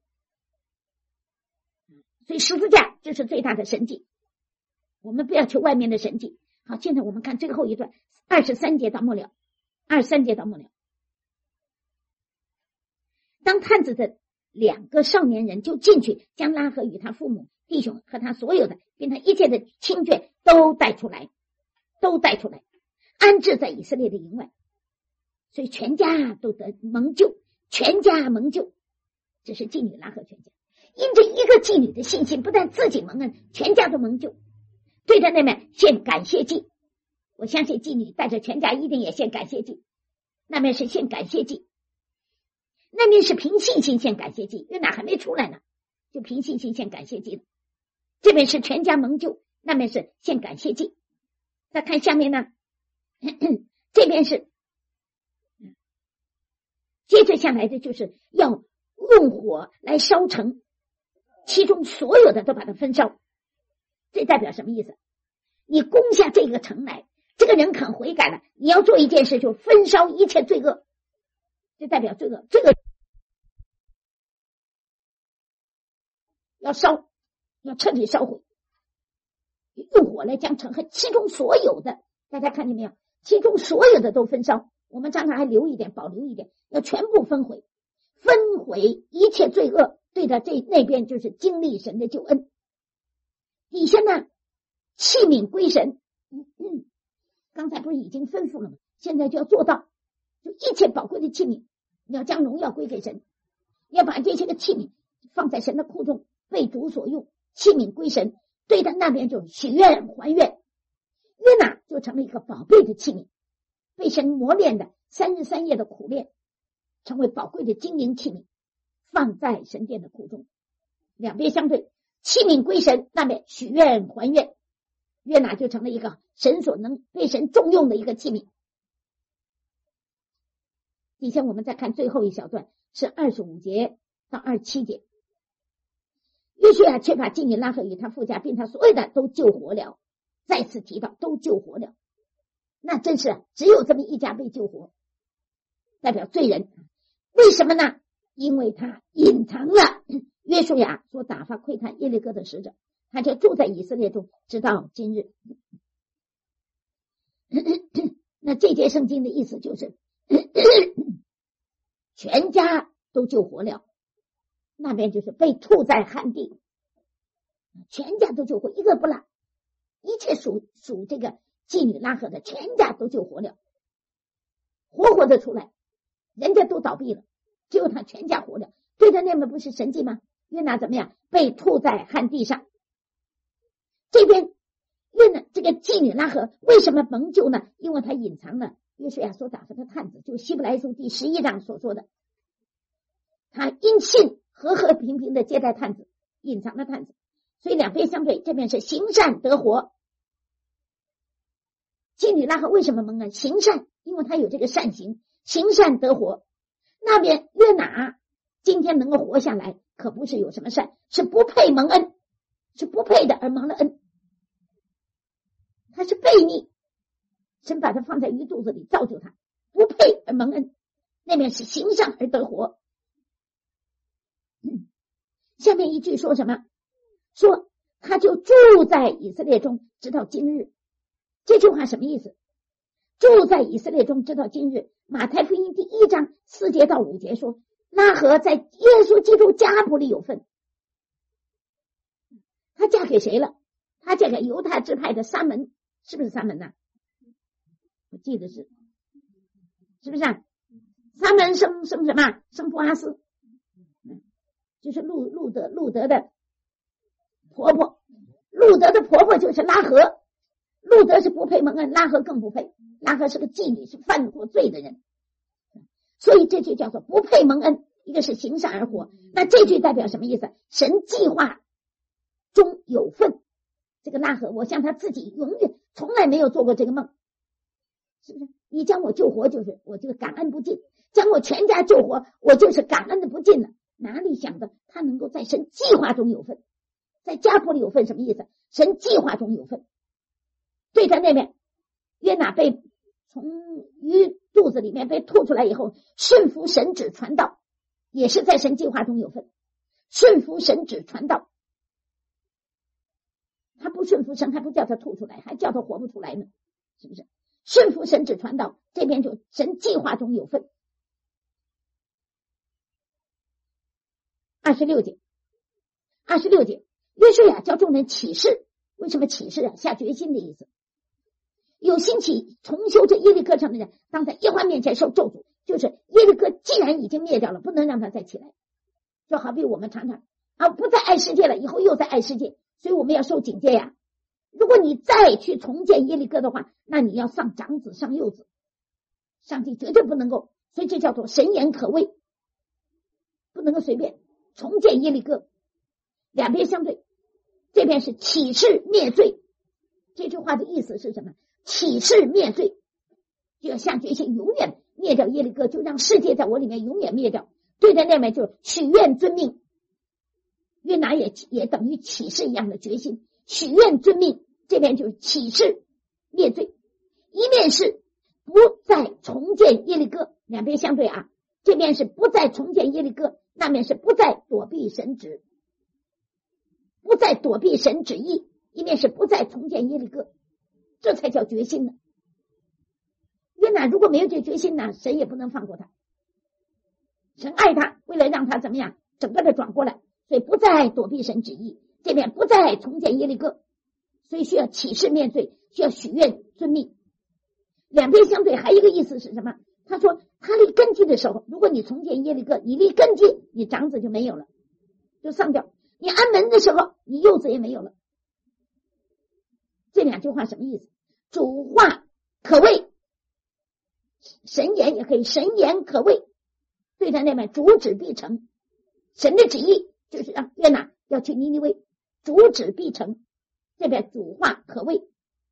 所以十字架这是最大的神迹，我们不要求外面的神迹。好，现在我们看最后一段23节到末了。当探子的 2个少年人就进去，将拉合与他父母、弟兄和他所有的，并他一切的亲眷都带出来，安置在以色列的营外。所以全家都得蒙救，全家蒙救。这是妓女拉合全家，因着一个妓女的信心，不但自己蒙恩，全家都蒙救。对着那边献感谢祭，我相信妓女带着全家一定也献感谢祭。那边是献感谢祭，那边是凭信心献感谢祭，约拿还没出来呢，就凭信心献感谢祭了。这边是全家蒙救，那边是献感谢祭。再看下面呢，这边是接着下来的就是要用火来烧城，其中所有的都把它焚烧。这代表什么意思？你攻下这个城来，这个人肯悔改了，你要做一件事，就焚烧一切罪恶。这代表罪恶，这个要烧，要彻底烧毁，用火来将城和其中所有的，大家看见没有？其中所有的都焚烧。我们常常还留一点，保留一点，要全部焚毁，焚毁一切罪恶。对的，那边就是经历神的救恩。底下呢，器皿归神。刚才不是已经吩咐了吗？现在就要做到，就一切宝贵的器皿，你要将荣耀归给神，要把这些个器皿放在神的库中，被主所用，器皿归神。对的，那边就许愿还愿，约拿就成了一个宝贝的器皿，被神磨练的3日3夜的苦练，成为宝贵的金银器皿，放在神殿的库中。两边相对，器皿归神，那边许愿还愿，约拿就成了一个神所能被神重用的一个器皿。底下我们再看最后一小段，是25节到27节。约书亚却把妓女拉合与他父家并他所有的都救活了。再次提到都救活了，那真是只有这么一家被救活，代表罪人。为什么呢？因为他隐藏了约书亚所打发窥探耶利哥的使者，他就住在以色列中，直到今日。那这节圣经的意思就是全家都救活了，那边就是被吐在旱地，全家都救活，一个不落，一切属这个妓女拉合的全家都救活了，活的出来，人家都倒闭了，只有他全家活了。对他那边不是神迹吗？约拿怎么样？被吐在旱地上。这边约拿这个妓女拉合为什么蒙救呢？因为他隐藏了约书亚所打发的探子，就希伯来书第11章所说的，他因信和平平的接待探子，隐藏了探子。所以两边相对，这边是行善得活。妓女拉合为什么蒙恩？行善，因为他有这个善行，行善得活。那边约拿今天能够活下来，可不是有什么善，是不配蒙恩，是不配的而蒙了恩，他是悖逆，神把他放在鱼肚子里造就他，不配而蒙恩。那边是行善而得活。下面一句说什么？说他就住在以色列中直到今日。这句话什么意思？住在以色列中直到今日。马太福音第1章4节到5节说，拉合在耶稣基督家谱里有份。她嫁给谁了？她嫁给犹太支派的撒门，是不是撒门呢？我记得是不是啊？撒门生什么？生波阿斯，就是路德的婆婆。路德的婆婆就是拉合，路德是不配蒙恩，拉合更不配。拉合是个妓女，是犯过罪的人，所以这句叫做不配蒙恩。一个是行善而活，那这句代表什么意思？神计划中有份。这个拉合，我像他自己永远从来没有做过这个梦，是不是？你将我救活，就是我这个感恩不尽；将我全家救活，我就是感恩的不尽了。哪里想的他能够在神计划中有份，在家谱里有份，什么意思？神计划中有份。对他那边约拿被从鱼肚子里面被吐出来以后，顺服神旨传道，也是在神计划中有份。顺服神旨传道，他不顺服神，还不叫他吐出来，还叫他活不出来呢，是不是？顺服神旨传道，这边就神计划中有份。 26节约书亚叫众人起誓。为什么起誓啊？下决心的意思。有兴起重修这耶利哥城的人，当在耶和华面前受咒诅，就是耶利哥既然已经灭掉了，不能让他再起来。就好比我们常常不再爱世界了，以后又在爱世界，所以我们要受警戒呀。如果你再去重建耶利哥的话，那你要上长子上幼子，上帝绝对不能够，所以这叫做神言可畏，不能够随便重建耶利哥。两边相对，这边是起誓灭罪。这句话的意思是什么？起誓灭罪，就要下决心永远灭掉耶利哥，就让世界在我里面永远灭掉。对的那边就许愿遵命，约拿也等于起誓一样的决心，许愿遵命，这边就是起誓灭罪。一面是不再重建耶利哥，两边相对啊，这边是不再重建耶利哥，那面是不再躲避神旨，不再躲避神旨意，一面是不再重建耶利哥，这才叫决心呢。约拿如果没有这决心呢，神也不能放过他。神爱他，为了让他怎么样整个的转过来，所以不再躲避神旨意，这边不再重建耶利哥，所以需要起誓灭罪，需要许愿遵命。两边相对还有一个意思是什么？他说他立根基的时候，如果你重建耶利哥，你立根基，你长子就没有了，就上吊。你安门的时候，你幼子也没有了。这两句话什么意思？主话可畏，神言也可以，神言可畏。对他那边主旨必成，神的旨意就是让约拿要去尼尼微，主旨必成，这边主话可畏。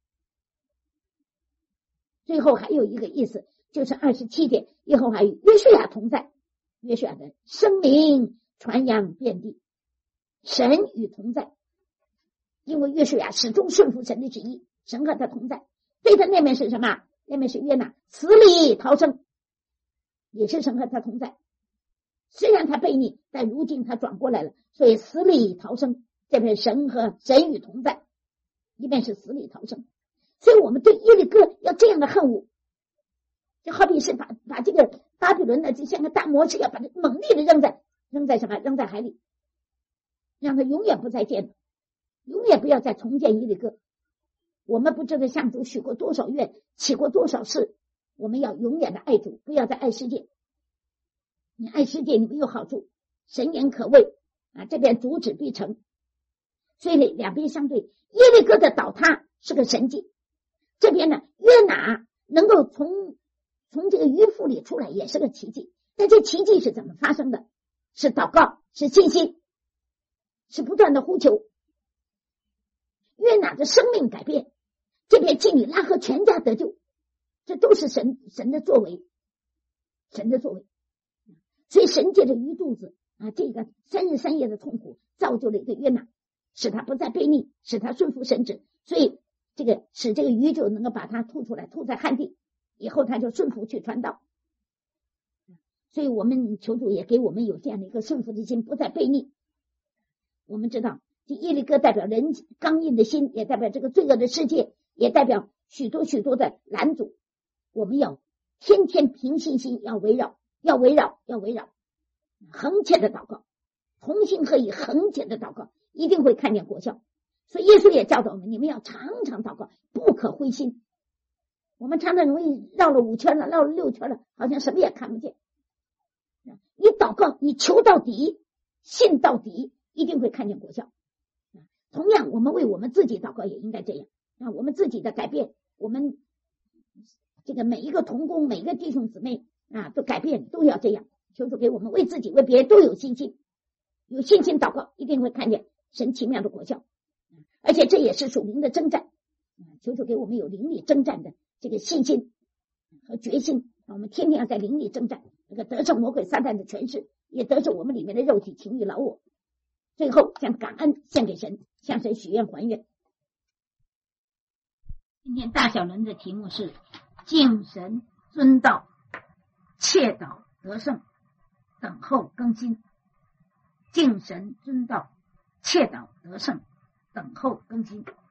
最后还有一个意思，就是27节，耶和华与约书亚同在，约书亚的声名传扬遍地，神与同在，因为约书亚始终顺服神的旨意，神和他同在。对他那面是什么？那面是约拿死里逃生，也是神和他同在。虽然他悖逆，但如今他转过来了，所以死里逃生，这边神和神与同在，一边是死里逃生。所以我们对耶利哥要这样的恨恶，就好比是把这个巴比伦的就像个大魔士，要把它猛烈的扔在什么？扔在海里，让他永远不再见，永远不要再重建耶利哥。我们不知道向主许过多少愿，起过多少誓，我们要永远的爱主，不要再爱世界。你爱世界，你没有好处，神言可畏啊，这边主旨必成。所以两边相对，耶利哥的倒塌是个神迹，这边呢约拿能够从这个鱼腹里出来也是个奇迹。但这奇迹是怎么发生的？是祷告，是信心，是不断的呼求。约拿的生命改变，这边基米拉和全家得救，这都是神的作为，神的作为。所以神借着鱼肚子啊，这个3日3夜的痛苦，造就了一个约拿，使他不再悖逆，使他顺服神旨，所以使这个鱼就能够把它吐出来，吐在旱地，以后他就顺服去传道。所以我们求主也给我们有这样的一个顺服的心，不再悖逆。我们知道这耶利哥代表人刚硬的心，也代表这个罪恶的世界，也代表许多许多的拦阻。我们要天天凭信心要围绕，恒切的祷告，同心合意恒切的祷告，一定会看见果效。所以耶稣也教导我们，你们要常常祷告，不可灰心。我们常常容易绕了5圈了，绕了6圈了，好像什么也看不见。你祷告，你求到底，信到底，一定会看见果效。同样我们为我们自己祷告也应该这样啊，我们自己的改变，我们这个每一个同工，每一个弟兄姊妹啊，都改变，都要这样。求主给我们为自己为别人都有信心，有信心祷告，一定会看见神奇妙的果效。而且这也是属灵的征战，求主给我们有灵里征战的这个信心和决心，我们天天要在灵里征战，这个得胜魔鬼撒旦的权势，也得胜我们里面的肉体情欲老我。最后将感恩献给神，向神许愿还愿。今天大小人的题目是敬神尊道切祷得胜等候更新。敬神尊道切祷得胜等候更新。